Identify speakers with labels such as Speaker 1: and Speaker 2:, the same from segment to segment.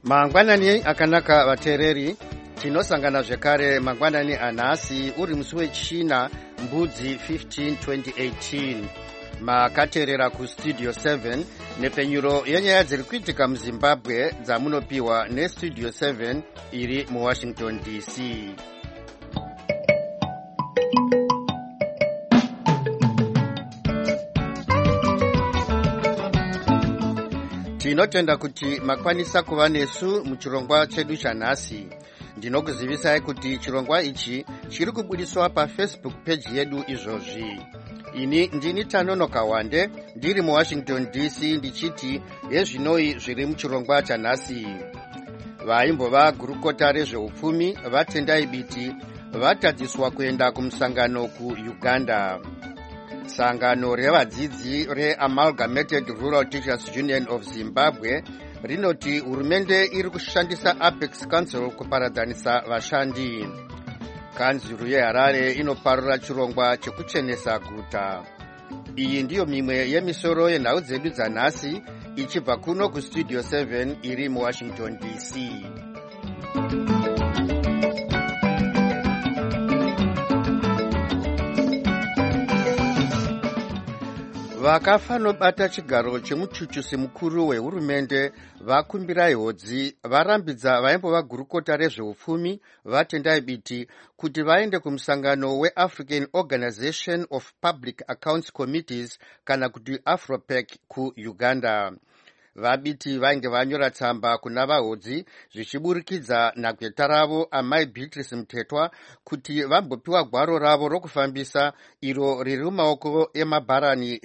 Speaker 1: Mangwanani akanaka vateereri, tinosangana zvekare mangwanani anhasi uri musi wechina mbudzi 15 2018. Makateerera kustudio 7 nepfenyuro yenyaya dziri kuitika muZimbabwe dzamunopiwa nestudio 7 iri muWashington DC. Tinotenda kuti makwanisa kuva nesu muchirongwa chedu chanhasi. Ndinokuzivisai kuti chirongwa ichi chiri kubudiswa paFacebook page yedu izvozvi. Ini ndini Tanonoka Wande ndiri muWashington DC ndichiti yezvinoi zviri muchirongwa chanhasi. Vaimbova gurukota rezveupfumi vaTendai Biti vatadziswa kuenda kumusangano kuUganda. Sangano revadzidzi reAmalgamated Rural Teachers Union of Zimbabwe rinoti hurumende iri kushandisa Apex Council kuparadzanisa vashandi. Kanzuru yeHarare inoparura chirongwa chekuchenesa guta. Iyi ndiyo mimwe yemisoro yenhau dzedu dzanhasi ichibva kuno kustudio 7 iri muWashington DC. Vakafa nobata chigaro chemuchuchusi mukuru wehurumende vakumbirai hodzi varambidza vaimbova gurukota rezveupfumi vaTendai Biti kuti vaende kumusangano weAfrican Organization of Public Accounts Committees kana kuti AfroPAC kuUganda. VaBiti vainge vanyora tsamba kuna vahodzi zvichiburikidza nagweta ravo amai Beatrice Mtetwa kuti vambopiwa gwaro ravo rokufambisa iro riri mumaoko emabharani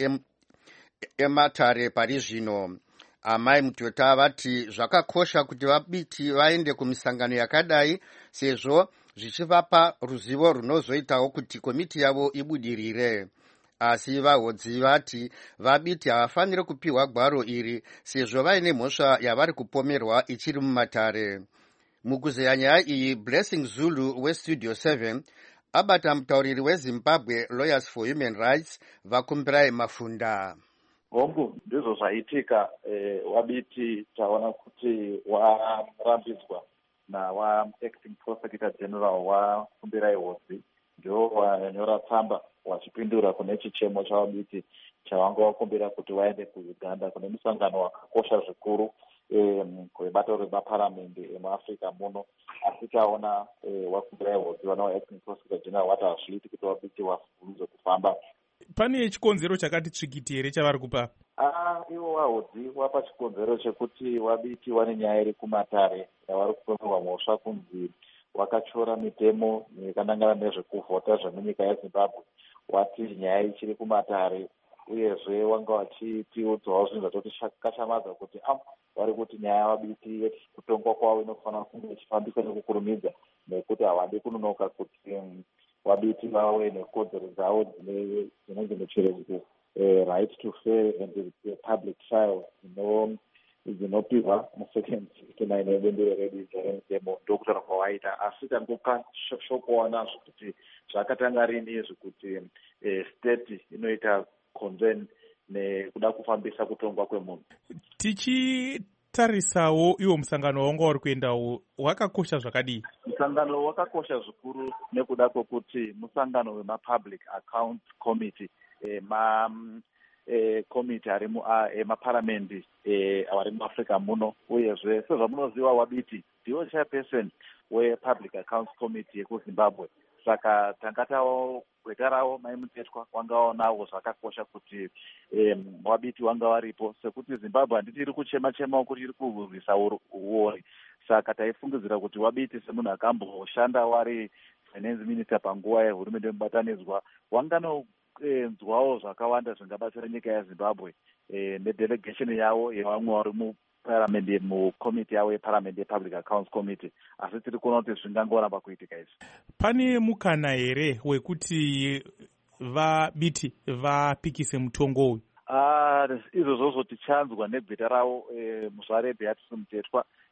Speaker 1: ematare pari zvino. Amai Mtetwa vati zvakakosha kuti vaBiti vaende kumisangano yakadai sezvo zvichivapa ruzivo runozoitawo kuti komiti yavo ibudirire. Asi vahodzi vati vaBiti havafaniri kupiwa gwaro iri sezvo vaine mhosva yavari kupomerwa ichiri mumatare. Mukuzeya nyaya iyi, Blessing Zulu westudio 7 abata mutauriri weZimbabwe Lawyers for Human Rights vakumbirai Mafunda.
Speaker 2: Hongu ndizvo zvaitika. WaBiti taona kuti warambidzwa nawaacting prosecutor general wakumbirai hodzi, ndio wanyora tsamba wachipindura kune chichemo chaWaBiti chavanga wakumbira kuti waende kuUganda kune musangano wakakosha zvikuru webato repaparamende emuAfrica muno. Asi taona wakumbirai hodzi wanawaacting prosecutor general wati hazviiti kuti WaBiti wavhunze kufamba.
Speaker 3: Pane chikonzero chakati tsvikiti here chavari kupa?
Speaker 2: Ivo vahodzi wapa chikonzero chekuti WaBiti wane nyaya iri kumatare yavari kupomerwa mhosva kunzi wakachora mitemo yakanangana nezvekuvhota zvemunyika yeZimbabwe. Wati nyaya ichiri kumatare uyezve wanga wachitiudzawo zvinhu zvatoti kashamadza kuti vari kuti nyaya yaWaBiti yekutongwa kwavo inofanira kunge ichifambiswa nekukurumidza nekuti havadi kunonoka kuti WaBiti vave nekodzero dzavo dzinenge muchirungu right to fair and public trial dzinopihwa musection 69 yebembero redu demo ndokutaura kwawaita. Asi tangoka shokowa nazvo kuti zvakatanga rini izvi kuti state inoita concern nekuda kufambisa kutongwa kwemunhu.
Speaker 3: Tichitarisawo iwo musangano wanga uri kuendawo wakakosha zvakadii?
Speaker 2: Musangano wakakosha zvikuru nekuda kwokuti musangano wemapublic accounts committee komiti ari emaparamendi ari muAfrica muno. Uyezve sezvamunoziva WaBiti ndiwo chairperson wepublic accounts committee yekuZimbabwe. Saka tanga tawo gweta ravo mai Mtetwa wanga wanawo zvakakosha kuti WaBiti wanga varipo, sekuti Zimbabwe handiti iri kuchema-chemawo kuti iri kurwisa uori. Saka taifungidzira kuti WaBiti semunhu akamboshanda wari finance minister panguva yehurumende yemubatanidzwa wanganonzwawo zvakawanda zvingabatsira nyika yeZimbabwe nedelegation yavo yevamwe vari muparamendi mukomiti yavo yeparamendi yepublic accounts committee. Asi tiri kuona kuti zvingangoramba kuitika izvi.
Speaker 3: Pane mukana here wekuti vaBiti vapikise mutongo uyu?
Speaker 2: Izvozvo tichanzwa negweta ravo muzvare Beatrice Mtetwa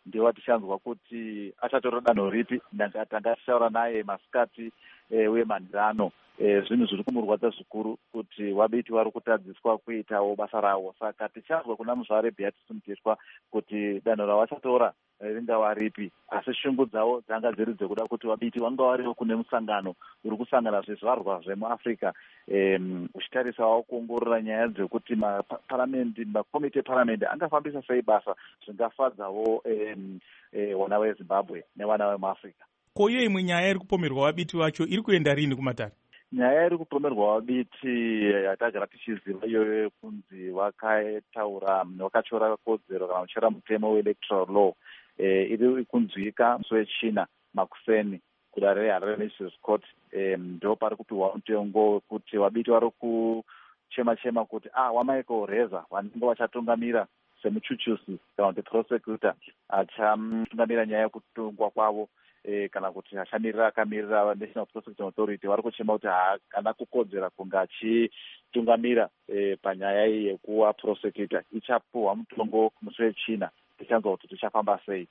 Speaker 2: ndiwo tichanzwa kuti achatora danho ripi. Tanga tichaura naye masikati uye mandirano. Zvinhu zviri kumurwadza zvikuru kuti wabiti vari kutadziswa kuitawo basa rawo. Saka tichanzwa kuna muzvaRebhiya tisimutishwa kuti danho ravachatora ringava ripi, asi shungu dzavo dzanga dziri dzekuda kuti wabiti vanga variwo kune musangano uri kusangana zvizvarwa zvemuAfrica uchitarisawo kuongorora nyaya dzekuti makomiti eparamende angafambisa sei basa zvingafadzawo vana veZimbabwe nevana vemuAfrica.
Speaker 3: Ko iyo imwe nyaya iri kupomerwa wabiti vacho iri kuenda rini kumatare?
Speaker 2: Nyaya iri kupomerwa wabiti yatagara tichiziva iyoyo kunzi wakachora kodzero kana kuchora mutemo weelectoral law iri kunzwika musi wechina makuseni kudare reHarare Magistrates Court. Ndo pari kupiwa mutengo kuti wabiti vari kuchema kuti waMichael Reza vanenge vachatungamira semuchuchusi kana kuti prosecutor achatungamira nyaya yekutongwa kwavo kana kuti akamirira National Prosecuting Authority vari kuchema kuti haana kukodzera kunge achitungamira panyaya iyi yekuva prosecutor. Ichapuhwa mutongo musi wechina, tichanzwa kuti tichafamba sei.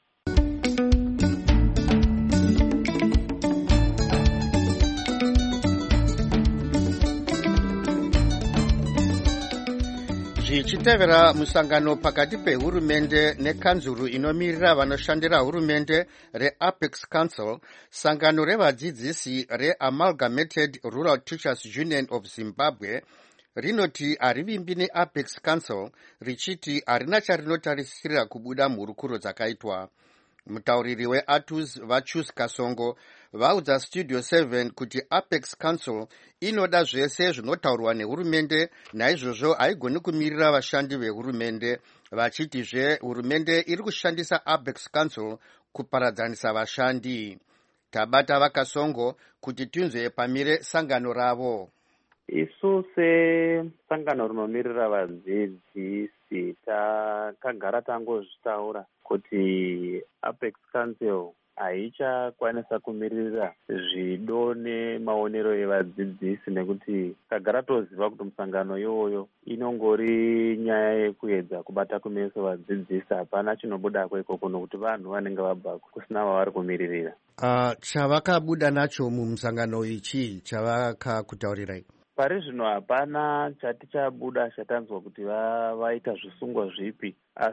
Speaker 1: zvichitevera musangano pakati pehurumende nekanzuru inomirira vanoshandira hurumende reApex Council, sangano revadzidzisi reAmalgamated Rural Teachers Union of Zimbabwe rinoti harivimbi neApex Council, richiti harina charinotarisira kubuda mhurukuro dzakaitwa. Mutauriri weATUS Vachus Kasongo vaudza Studio 7 kuti Apex Council inoda zvese zvinotaurwa nehurumende, naizvozvo haigoni kumirira vashandi vehurumende, vachitizve hurumende iri kushandisa Apex Council kuparadzanisa vashandi. Tabata vaKasongo kuti tinzwe pamire sangano ravo.
Speaker 4: Isu sesangano rinomirira vadzidzisi takagara tangozvitaura kuti Apex Council haichakwanisa kumirira zvido nemaonero evadzidzisi, nekuti tagara toziva kuti musangano iwoyo inongori nyaya yekuedza kubata kumeso vadzidzisi. Hapana chinobudako ikoko nokuti vanhu vanenge vabva kusina vavari kumiririra.
Speaker 1: Chavakabuda nacho mumusangano ichi chavakakutaurirai?
Speaker 4: Pari zvino hapana chati chabuda chatanzwa kuti vaita zvisungwa zvipi,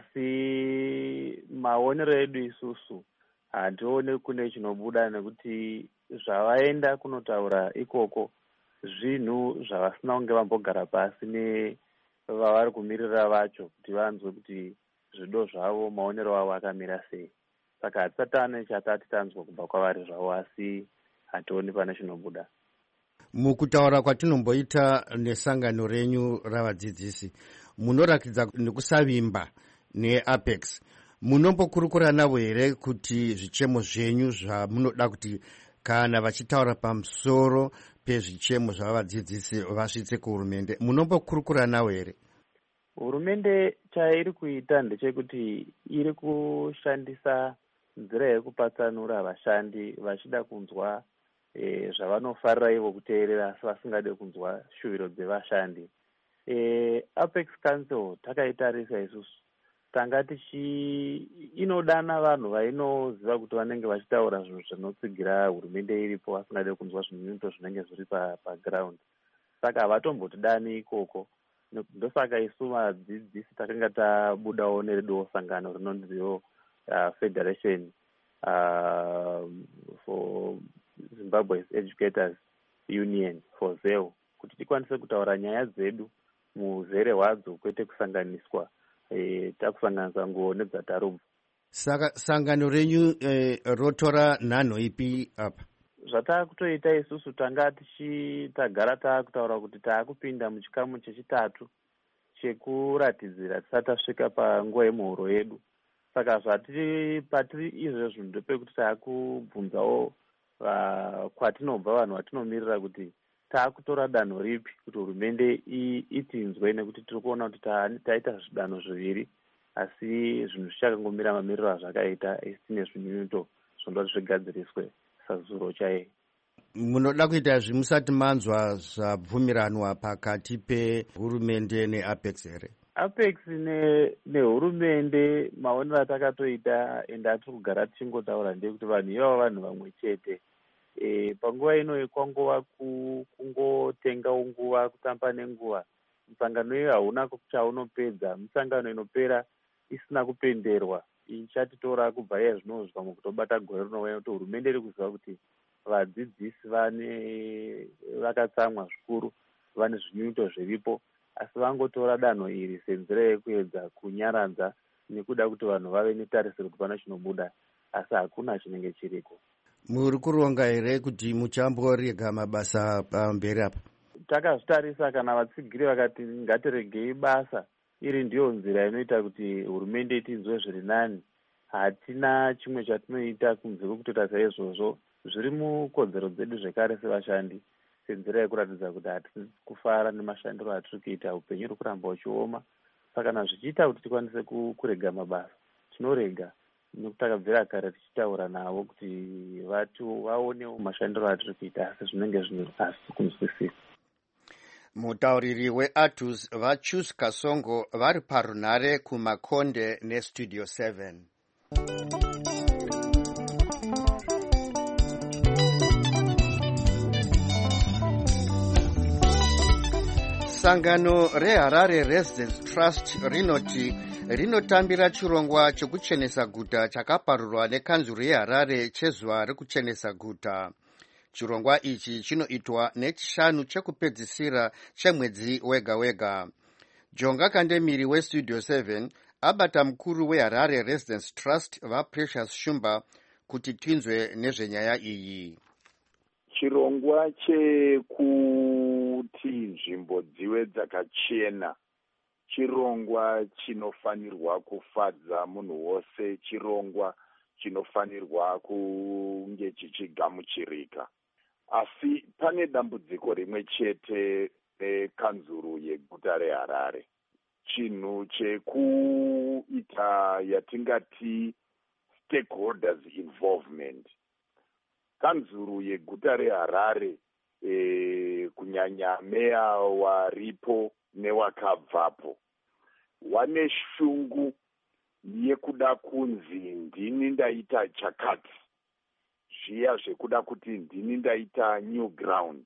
Speaker 4: asi maonero edu isusu hatione kune chinobuda, nekuti zvavaenda kunotaura ikoko zvinhu zvavasina kunge vambogara pasi nevavari kumirira vacho kuti vanzwe kuti zvido zvavo maonero avo akamira sei. Saka hatisatane chatati tanzwa kubva kwavari zvavo, asi hationi pane chinobuda.
Speaker 1: Mukutaura kwatinomboita nesangano renyu ravadzidzisi, munorakidza nekusavimba neApex. Munombokurukura navo here kuti zvichemo zvenyu zvamunoda kuti kana vachitaura pamusoro pezvichemo zvavadzidzisi vasvitse kuhurumende, munombokurukura navo here?
Speaker 4: Hurumende chairi kuita ndechekuti iri kushandisa nzira yekupatsanura vashandi vachida kunzwa zvavanofarira ivo kuteerera asi vasingade kunzwa shuviro dzevashandi. Apex Council takaitarisa isusu tanga inodana vanhu vainoziva kuti vanenge vachitaura zvinhu zvinotsigira hurumende iripo vasingade kunzwa zvinhu zvinenge zviri paground. Saka havatombotidani ikoko. Ndosaka isu vadzidzisi takanga tabudawo nerudo sangano rinonziwo Federation for Zimbabwe's Educators Union for ZEU, kuti tikwanise kutaura nyaya dzedu muzere hwadzo kwete kusanganiswa takusanganisa nguo nedzatarubva.
Speaker 1: Saka sangano renyu rotora nhanho ipi apa?
Speaker 4: Zvatakutoita isusu tanga tagara takutaura kuti taakupinda muchikamu chechitatu chekuratidzira tisati tasvika panguva yemuhuro yedu. Saka patiri izvezvo ndepekuti taakubvunzawo kwatinobva vanhu vatinomirira kuti taakutora danho ripi kuti hurumende itinzwe, nekuti tiri kuona kuti taita zvidanho zviviri asi zvinhu zvichakangomira mamiriro azvakaita tine zvinyunyuto zvinoda kuti zvigadziriswe sazuro chaiye.
Speaker 1: Munoda kuita zvimusati manzwa zvabvumiranwa pakati pehurumende neApex here?
Speaker 4: Apex nehurumende maonero atakatoita ende atiri kugara tichingotaura ndekuti vanhu ivavo vanhu vamwe chete. Panguva ino kwangova kungotengawo nguva, kutamba nenguva. Musangano iyo hauna chaunopedza, musangano inopera isina kupenderwa. Ichatitora kubva iye zvinozwa mukutobata gore rinouya kuti hurumende iri kuziva kuti vadzidzisi vakatsamwa zvikuru, vane zvinyunyuto zviripo, asi vangotora danho iri senzira yekuedza kunyaradza nekuda kuti vanhu vave netarisiro kuti pana chinobuda, asi hakuna chinenge chiriko.
Speaker 1: Muri kuronga here kuti muchamborega mabasa pamberi apa?
Speaker 4: Takazvitarisa kana vatsigiri vakati ngatiregei basa, iri ndiyo nzira inoita kuti hurumende itinzwe zviri nani. Hatina chimwe chatinoita kunze kwekutota saizvozvo zviri mukodzero dzedu zvekare sevashandi, senzira yekuratidza kuti hatisi kufara nemashandiro atiri kuita, upenyu uri kuramba uchioma. Saka kana zvichiita kuti tikwanise kurega mabasa, tinorega. Nekuti takabvira kare tichitaura navo kuti vaonewo mashandiro atiri kuita, asi zvinenge zvine asi kunzwisisa.
Speaker 1: Mutauriri weATUS vaChus Kasongo vari parunhare kuMakonde neStudio 7. Sangano reHarare Residents Trust rinoti rinotambira chirongwa chekuchenesa guta chakaparurwa nekanzuru yeHarare chezuva rekuchenesa guta. Chirongwa ichi chinoitwa nechishanu chekupedzisira chemwedzi wega wega. Jonga Kandemiri weStudio 7 abata mukuru weHarare Residents Trust vaPrecious Shumba kuti tinzwe nezvenyaya iyi.
Speaker 5: Chirongwa chekuti nzvimbo dzive dzakachena chirongwa chinofanirwa kufadza munhu wose, chirongwa chinofanirwa kunge chichigamuchirika. Asi pane dambudziko rimwe chete nekanzuru yeguta reHarare, chinhu chekuita yatingati stakeholders involvement. Kanzuru yeguta reHarare kunyanya meya waripo newakabvapo wane shungu yekuda kunzi ndini ndaita chakati, zviya zvekuda kuti ndini ndaita new ground.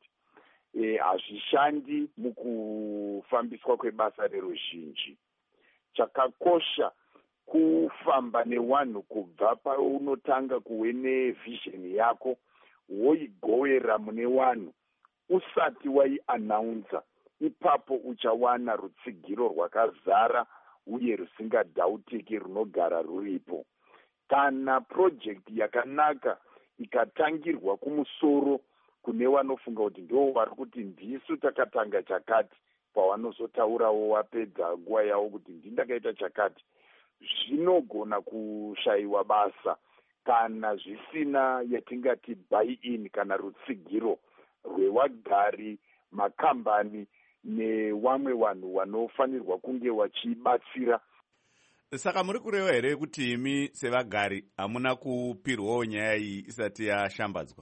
Speaker 5: Hazvishandi mukufambiswa kwebasa reruzhinji. Chakakosha kufamba newanhu kubva paunotanga kuve nevhizheni yako woigowera mune wanhu usati waianaunza. Ipapo uchawana rutsigiro rwakazara uye rusingadhautiki runogara ruripo. Kana projekti yakanaka ikatangirwa kumusoro kune wanofunga kuti ndo vari kuti ndisu takatanga chakati, pawanozotaurawo wapedza nguva yavo kuti ndindakaita chakati, zvinogona kushayiwa basa kana zvisina yatingati buy-in kana rutsigiro rwewagari, makambani nevamwe vanhu vanofanirwa kunge vachibatsira.
Speaker 6: Saka muri kureva here kuti imi sevagari hamuna kupirwawo nyaya iyi isati yashambadzwa?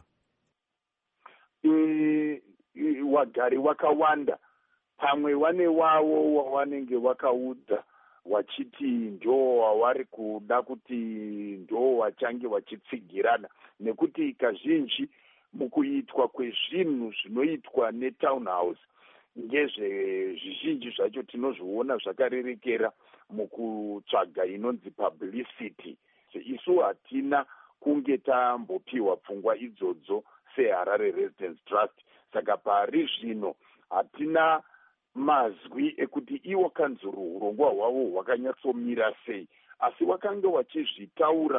Speaker 5: Wagari wakawanda, pamwe wane wavo wawanenge wakaudza wachiti ndo wavari kuda kuti ndo wachange wachitsigirana, nekuti kazhinji mukuitwa kwezvinhu zvinoitwa netownhouse ngezvezvizhinji zvacho tinozviona zvakarerekera mukutsvaga inonzi publicity. Isu hatina kunge tambopiwa pfungwa idzodzo seHarare Residents Trust, saka pari zvino hatina mazwi ekuti iwo kanzuru urongwa hwavo hwakanyatsomira sei, asi wakanga wachizvitaura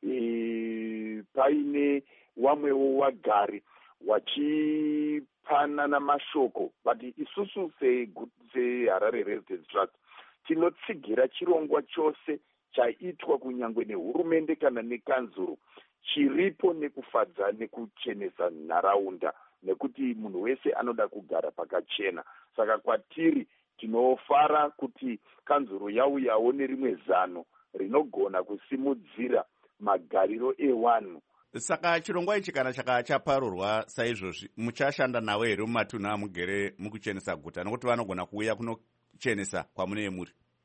Speaker 5: paine wamwewo wagari wachipanana mashoko. But isusu seHarare Residents Trust tinotsigira chirongwa chose chaitwa kunyangwe nehurumende kana nekanzuru chiripo nekufadza nekuchenesa nharaunda, nekuti munhu wese anoda kugara pakachena. Saka kwatiri tinofara kuti kanzuru yauyawo nerimwe zano rinogona kusimudzira magariro ewanhu.
Speaker 6: Saka chirongwa ichi kana chaparurwa saizvozvi muchashanda nawo here mumatunhu amugere mukuchenesa guta, nokuti vanogona kuuya kunochenesa kwamune muri?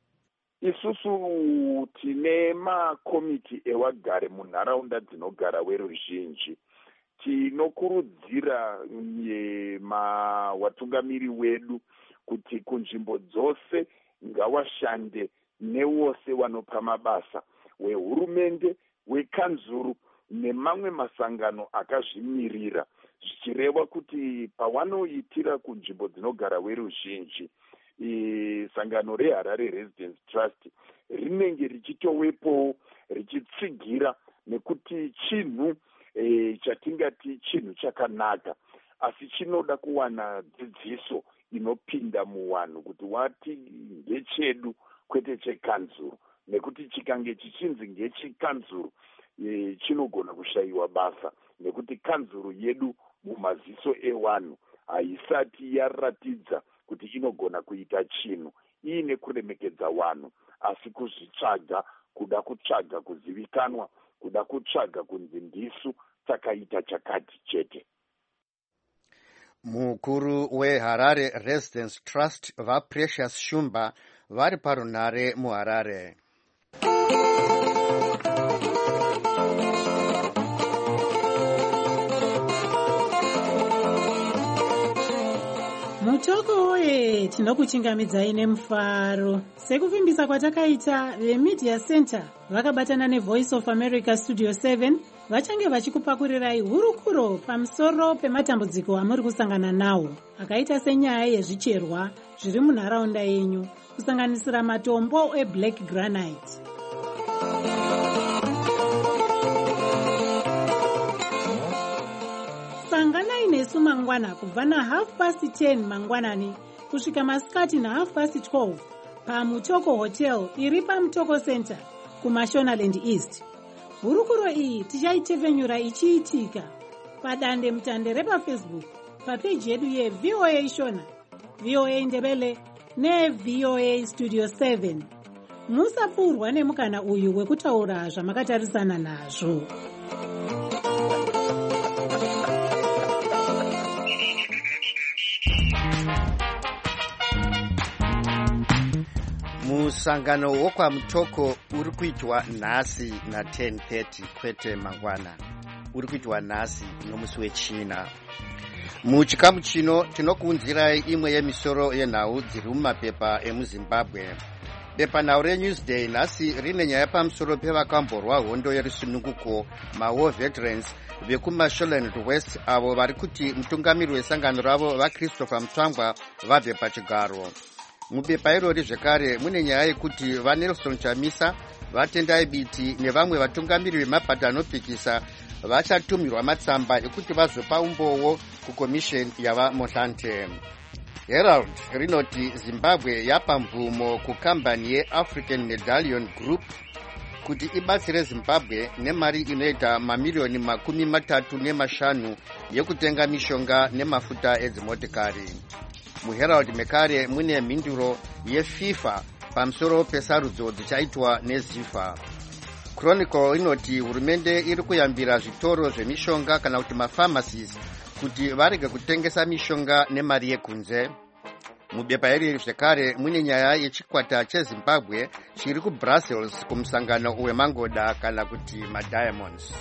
Speaker 5: isusu tine makomiti ewagare munharaunda dzinogara weruzhinji. Tinokurudzira watungamiri wedu kuti kunzvimbo dzose ngawashande newose wanopa mabasa, wehurumende, wekanzuru nemamwe masangano akazvimirira, zvichireva kuti pawanoitira kunzvimbo dzinogara weruzhinji, sangano reHarare Residence Trust rinenge richitowepo richitsigira, nekuti chinhu chatingati chinhu chakanaka, asi chinoda kuwana dzidziso inopinda muwanhu kuti wati ngechedu kwete chekanzuru, nekuti chikange chichinzi ngechekanzuru chinogona kushayiwa basa, nekuti kanzuru yedu mumaziso ewanhu haisati yaratidza kuti inogona kuita chinhu iine kuremekedza wanhu, asi kuzvitsvaga, kuda kutsvaga kuzivikanwa, kuda kutsvaga kunzi ndisu takaita chakati chete.
Speaker 1: Mukuru weHarare Residence Trust vaPrecious Shumba vari parunare muHarare.
Speaker 7: Mutoko woye tinokuchingamidzai nemufaro. Sekuvimbisa kwatakaita, veMedia Center vakabatana neVoice of America Studio 7 vachange vachikupakurirai hurukuro pamusoro pematambudziko amuri kusangana nawo, akaita senyaya yezvicherwa zviri munharaunda yenyu, kusanganisira matombo eBlack Granite. Sanganai nesu mangwana kubva na10:30 mangwanani kusvika masikati na12:30 paMutoko Hotel iri paMutoko Center kuMashonaland East. Hurukuro iyi tichaitevhenyura ichiitika padande mutande repaFacebook, papeji yedu yeVOA Shona, VOA Ndebele neVOA Studio 7. Musapfurwa nemukana uyu wekutaura zvamakatarisana nazvo.
Speaker 1: Musangano wokwaMutoko uri kuitwa nhasi na10:30 kwete mangwana, uri kuitwa nhasi nomusi wechina. Muchikamu chino tinokuunzirai imwe yemisoro yenhau dziri mumapepa emuZimbabwe. Pepanhau reNewsday nhasi rine nyaya pamusoro pevakamborwa hondo yerusununguko maWar Veterans vekuMashonaland West, avo vari kuti mutungamiri wesangano ravo vaChristopher Mutsvangwa vabve pachigaro. Mubepa irori zvekare mune nyaya yekuti vaNelson Chamisa, vaTendai Biti nevamwe vatungamiri vemabhata anopikisa vachatumirwa matsamba ekuti vazopa umbowo kukomisheni yavaMohlante. Herald rinoti Zimbabwe yapa mvumo kukambani yeAfrican Medallion Group kuti ibatsire Zimbabwe nemari inoita mamiliyoni 35 yekutenga mishonga nemafuta edzimotikari. MuHerald mekare mune mhinduro yeFIFA pamusoro pesarudzo dzichaitwa neZIFA. Chronicle inoti hurumende iri kuyambira zvitoro zvemishonga kana kuti mapharmacies kuti varege kutengesa mishonga nemari yekunze. Mubepa iri zvekare mune nyaya yechikwata cheZimbabwe chiri kuBrussels kumusangano wemangoda kana kuti maDiamonds.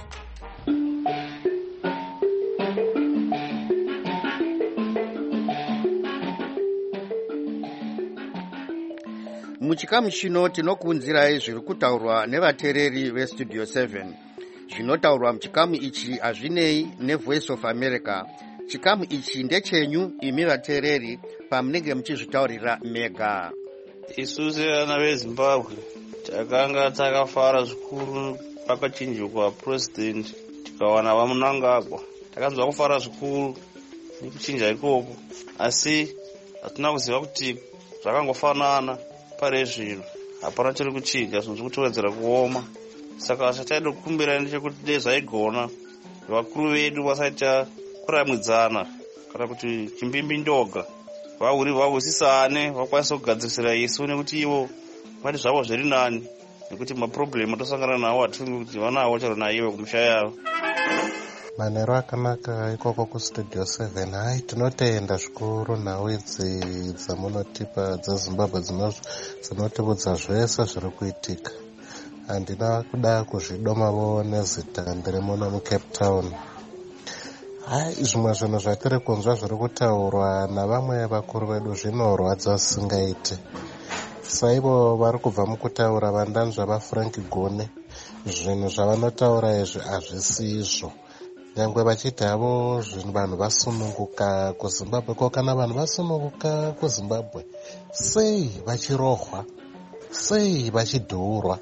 Speaker 1: Muchikamu chino tinokuunzirai zviri kutaurwa nevateereri veStudio 7. Zvinotaurwa muchikamu ichi hazvinei neVoice of America. Chikamu ichi ndechenyu imi vateereri pamunenge muchizvitaurira mega.
Speaker 8: Isusu vana veZimbabwe takanga takafara zvikuru pakachinjwa president tikawana vaMnangagwa. Takanzwa kufara zvikuru nekuchinja ikoko, asi hatina kuziva kuti zvakangofanana pare zviro, hapana chiri kuchinja, zvinhu kutowedzera kuoma. Saka chataida kukumbira ndechekuti dai zvaigona vakuru vedu vasaita kuramwidzana kana kuti chimbimbi ndoga, vawisisane vakwanisa kugadzirisira isu, nekuti ivo vati zvavo zviri nani, nekuti maproblemu atosangana nawo hatifungi kuti vanawo chero naiwe kumusha yavo.
Speaker 9: Manero akanaka ikoko kustudio 7. Hai, tinotenda zvikuru nhau idzi dzamunotipa dzeZimbabwe dzinotibudza zvese zviri kuitika. Handina kuda kuzvidomavo nezita ndiri muno muCape Town. Hai, zvimwe zvinhu zvatiri kunzwa zviri kutaurwa navamwe vakuru vedu zvinorwadza singaiti. Saivo vari kubva mukutaura vandanzva vaFrank Gone, zvinhu zvavanotaura izvi hazvisizvo. Nyangwe vachiti havo vanhu vasununguka kuZimbabwe, ko kana vanhu vasununguka kuZimbabwe, sei vachirohwa, sei vachidhurwa?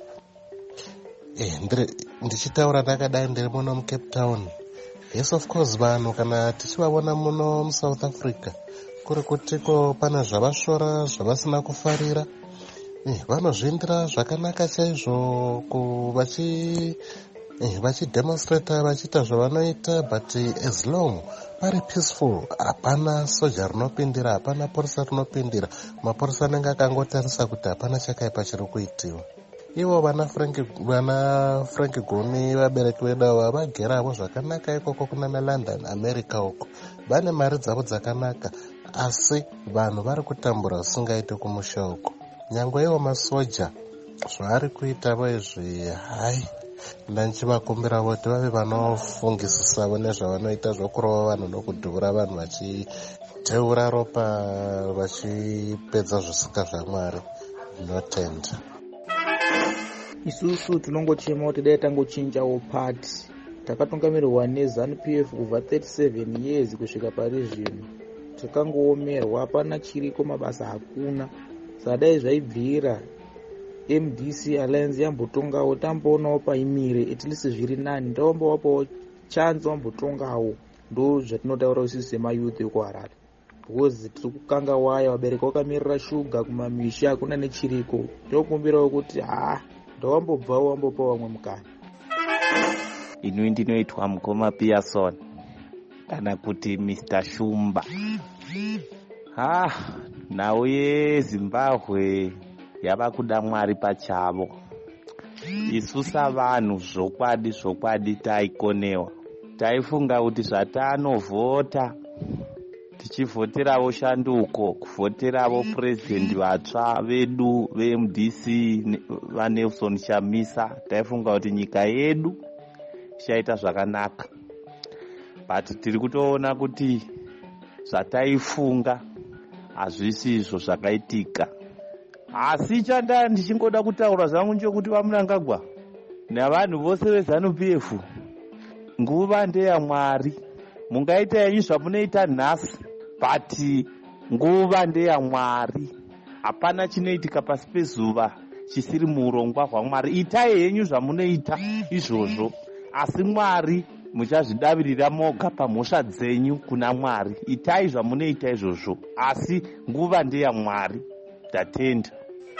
Speaker 9: Ndichitaura ndakadai ndiri muno muCape Town. Yes, of course, vanhu kana tichivavona muno muSouth Africa kuri kutiko pane zvavashora zvavasina kufarira, vanozviindira zvakanaka chaizvo vachidemonstrata vachiita zvavanoita, but as long vari peaceful, hapana soja rinopindira, hapana porisa rinopindira. Maporisa anenge akangotarisa kuti hapana chakaipa chiri kuitiwa. Ivo vana Frank Goni vabereki vedu ava vageravo zvakanaka ikoko kuna London, America uko. Vane mari dzavo dzakanaka, asi vanhu vari kutambura usingaiti kumusha uko. Nyangwe ivo masoja zvaari kuitavo izvi, hai, ndanchivakumbira kuti vave vanofungisisavo nezvavanoita zvokurova vanhu nokudhura vanhu vachiteura ropa vachipedza zvisika zvaMwari. Ndinotenda.
Speaker 10: Isusu tinongochema kuti dai tangochinjawo pati. Takatungamirirwa neZANU-PF kubva 37 years kusvika pari zvino. Takangoomerwa, hapana chiriko, mabasa hakuna. Sadai zvaibvira MDC Alliance yambotongawo, tamboonawo paimire at least zviri nani, ndawambowapawo chance wambotongawo. Ndo zvatinotaura isusu semayouth ekuHarare. Because tiri kukanga waya, vabereki vakamirira shuga kumamisha, hakuna nechiriko. Ndokumbirawo kuti ndawambobvawo wambopa vamwe mukana.
Speaker 11: Inui ndinoitwa Mukoma Pearson kana kuti Mr. Shumba. Nhau yeZimbabwe yava kuda Mwari pachavo. Isusa vanhu zvokwadi taikonewa. Taifunga kuti zvatanovhota tichivhoteravo shanduko, kuvhoteravo president vatsva vedu veMDC vaNelson Chamisa, taifunga kuti nyika yedu ichaita zvakanaka. But tiri kutoona kuti zvataifunga hazvisizvo zvakaitika. Asi chanda ndichingoda kutaura zvangu nchokuti vaMunangagwa navanhu vose veZANU-PF, nguva ndeyaMwari. Mungaita yenyu zvamunoita nhasi, but nguva ndeyaMwari. Hapana chinoitika pasi pezuva chisiri muurongwa hwaMwari. Itai henyu zvamunoita izvozvo, asi Mwari muchazvidavirira moga pamhosva dzenyu kuna Mwari. Itai zvamunoita izvozvo, asi nguva ndeyaMwari. Tatenda.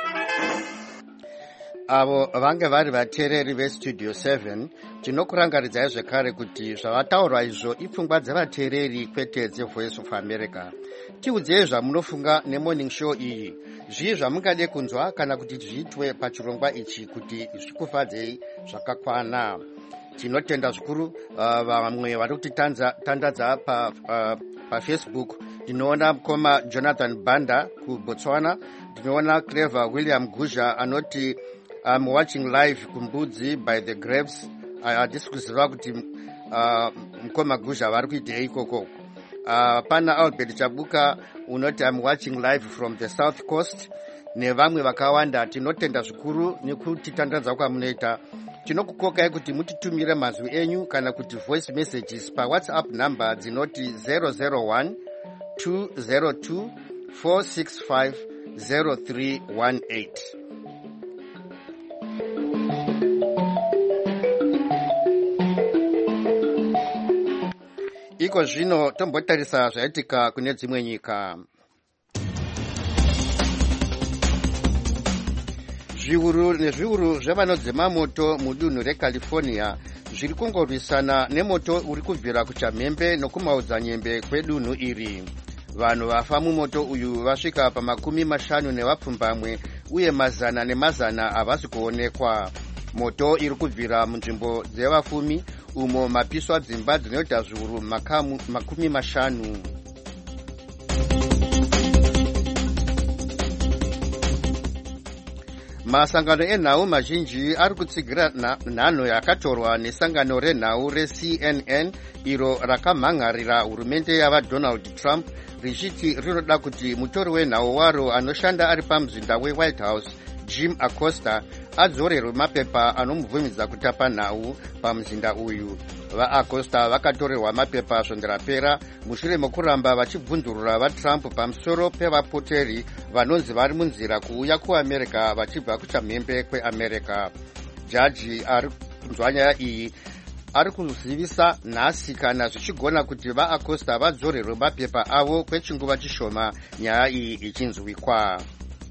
Speaker 1: Avo vange vari vateereri veStudio 7, tinokurangaridzai zvekare kuti zvavataurwa izvo ipfungwa dzevateereri kwete dzeVoice of America. Tiudzei zvamunofunga neMorning Show iyi. Zvii zvamungade kunzwa kana kuti zviitwe pachirongwa ichi kuti zvikufadzei zvakakwana. Tinotenda zvikuru vamwe vari kutitandadza paFacebook. Ndinoona Mukoma Jonathan Banda kuBotswana. Ndinoona Clever William Guzha anoti I'm watching live kumbudzi by the Grapes. Handisi kuziva kuti Mukoma Guzha vari kuitei ikoko. Pana Albert Chabuka unoti I'm watching live from the South Coast. Nevamwe vakawanda. Tinotenda zvikuru nekutitandadza kwamunoita. Tinokukokai kuti mutitumire mazwi enyu kana kuti voice messages paWhatsApp number dzinoti 001 202 465 0318. Iko zvino tombotarisa zvaitika kune dzimwe nyika. Zviuru nezviuru zvevanodzima moto mudunhu reCalifornia zviri kungorwisana nemoto uri kubvira kuChamhembe nokumaodzanyembe kwedunhu iri. Vanhu vafa mumoto uyu vasvika pa50 nevapfumbamwe uye mazana nemazana havasi kuonekwa. Moto iri kubvira munzvimbo dzevafumi umo mapiso adzimba dzinoita zviuru 50. Masangano enhau mazhinji ari kutsigira nhano yakatorwa nesangano renhau reCNN iro rakamhangarira hurumende yavaDonald Trump richiti rinoda kuti mutori wenhau waro anoshanda ari pamuzinda weWhite House Jim Acosta adzorerwe mapepa anomubvumidza kutapa nhau pamuzinda uyu. VaAcosta vakatorerwa mapepa zvonderapera mushure mekuramba vachibvunzurura vaTrump pamusoro pevapoteri vanonzi vari munzira kuuya kuAmerica vachibva kuchamhembe kweAmerica. Jaji ari kunzwa nyaya iyi ari kuzivisa nhasi kana zvichigona kuti vaAcosta vadzorerwe mapepa avo kwechinguva chishoma nyaya iyi ichinzwikwa.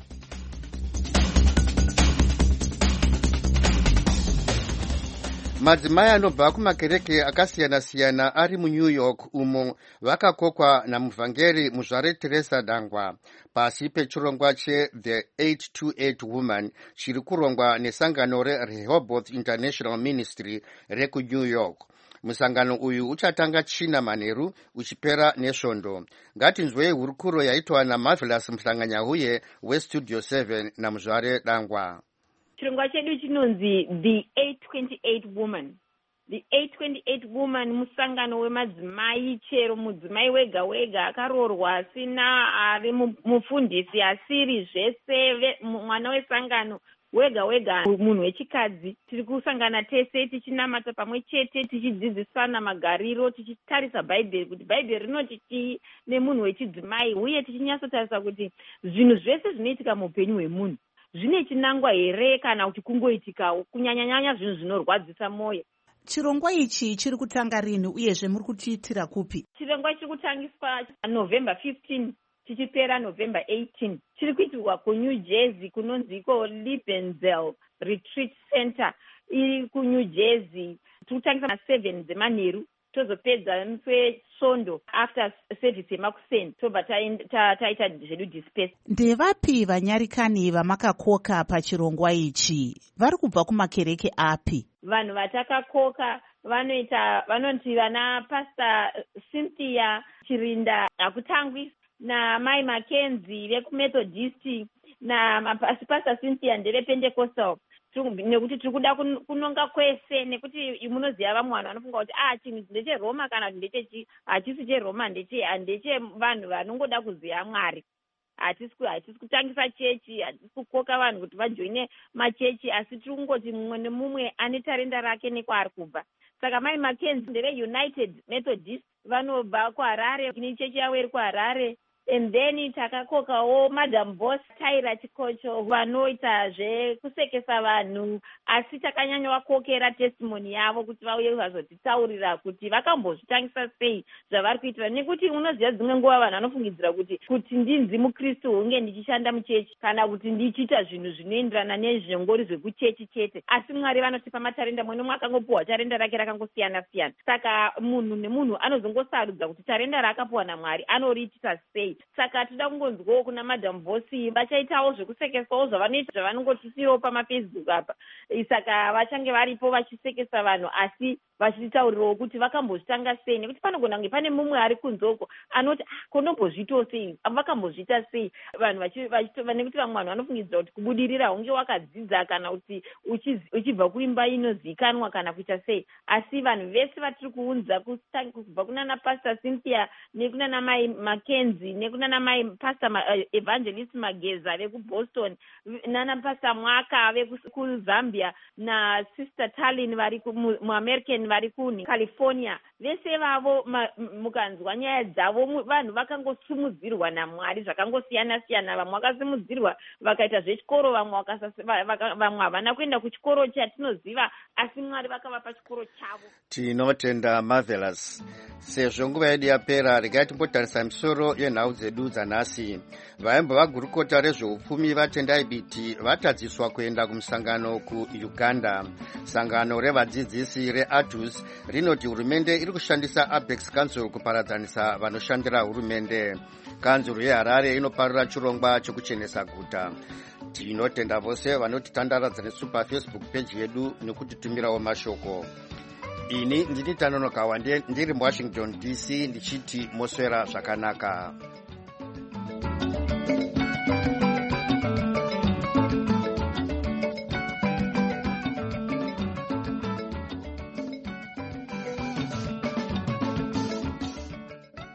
Speaker 1: Madzimai anobva kumakereke akasiyana-siyana ari muNew York umo vakakokwa namuvhangeri muzvare Teresa Dangwa pasi pechirongwa che-The 828 Woman chiri kurongwa nesangano reRehoboth International Ministry rekuNew York. Musangano uyu uchatanga china manheru uchipera nesvondo. Ngatinzwei hurukuro yaitwa naMarvelous Mhlanganyahuye weStudio 7 namuzvare Dangwa.
Speaker 12: Chirongwa chedu chinonzi The 828 Woman. The 828 Woman musangano wemadzimai, chero mudzimai wega wega akaroorwa asina ari mufundisi asiri zvese mwana wesangano wega wega munhu wechikadzi. Tiri kusangana tese tichinamata pamwe chete tichidzidzisana magariro tichitarisa Bhaibheri kuti Bhaibheri rinoti chii nemunhu wechidzimai uye tichinyatsotarisa kuti zvinhu zvese zvinoitika muupenyu hwemunhu zvine chinangwa here kana kuti kungoitikawo kunyanya-nyanya zvinhu zvinorwadzisa mwoyo.
Speaker 13: Chirongwa ichi chiri kutanga rini uyezve muri kuchiitira kupi?
Speaker 12: Chirongwa chiri kutangiswa November 15 chichipera November 18. Chiri kuitirwa kuNew Jersey kunonziko Liebenzell Retreat Center iri kuNew Jersey. Tiri kutangisa na7 dzemanheru tozopedza swesvondo after service yemakuseni tobva taita zvedu disperse.
Speaker 13: Ndevapi vanyarikani vamakakoka pachirongwa ichi? Vari kubva kumakereke api?
Speaker 12: Vanhu vatakakoka vanoti vana Pastor Cynthia Chirinda Akutangwi naMai Mackenzie vekuMethodist Pastor Cynthia ndere Pentecostal. Nekuti tiri kuda kunonga kwese nekuti munoziva vamwe vanhu vanofunga kuti chinhu ndecheroma kana kuti ndechechi hachisi cheroma ndechevanhu vanongoda kuziva Mwari. Hatisi kutangisa chechi, hatisi kukoka vanhu kuti vajoine machechi, asi tiri kungoti mumwe nemumwe ane tarenda rake nekwaari kubva. Saka Mai Mackenzie ndere United Methodist vanobva kuHarare, ine chechi yavo iri kuHarare. And then takakokawo Madam Boss Taira Chikocho vanoita zvekusekesa vanhu, asi takanyanya vakokera testimony yavo kuti vauye vazotitaurira kuti vakambozvitangisa sei zvavari kuitira. Nekuti unoziva dzimwe nguva vanhu vanofungidzira kuti ndinzi muKristu hunge ndichishanda muchechi kana kuti ndichiita zvinhu zvinoenderana nezvengori zvekuchechi chete, asi Mwari vanotipa matarenda. Mwe nomwe akangopiwa tarenda rake rakangosiyana-siyana. Saka munhu nemunhu anozongosarudza kuti tarenda raakapiwa naMwari anoriitisa sei. Saka tida kungonzwawo kuna Madam Vosi vachaitawo zvekusekeswawo zvavanoita zvavanongotisiwo pamafacebook apa. Saka vachange varipo vachisekesa vanhu asi vachitaurirawo kuti vakambozvitanga sei, nekuti panogona kunge pane mumwe ari kunzoko anoti konombozvitawo sei, vakambozviita sei. Vanhu nekuti vamwe vanhu vanofungidzira kuti kubudirira hunge wakadzidza kana kuti uchibva kuimba inozikanwa kana kuita sei. Asi vanhu vese vatiri kuunza kubva kunana Pastor Cynthia nekunana Mai Mackenzie nekunana Mai Pastor Evangelist Mageza vekuBoston nana Pastor Mwaka vekuzambia naSister Talin vari muAmerican vari kuCalifornia. Vese vavo mukanzwa nyaya dzavo vanhu vakangosimudzirwa naMwari zvakangosiyana-siyana. Vamwe vakasimudzirwa vakaita zvechikoro, vamwe havana kuenda kuchikoro chatinoziva, asi Mwari vakavapa chikoro chavo.
Speaker 1: Tinotenda Marvelous. Sezvo nguva yedu yapera, regai timbotarisa misoro yenhau dzedu dzanhasi. Vaimbo vagurukota rezveupfumi vatendai biti vatadziswa kuenda kumusangano kuUganda. Sangano revadzidzisi reADUS rinoti hurumende iri kushandisa Apex Council kuparadzanisa vanoshandira hurumende. Kanzuru yeHarare inoparura chirongwa chekuchenesa guta. Tinotenda vose vanotitandaradza nesupa Facebook page yedu nekutitumirawo mashoko. ini ndini Tanonokawa ndiri muWashington DC ndichiti moswera zvakanaka.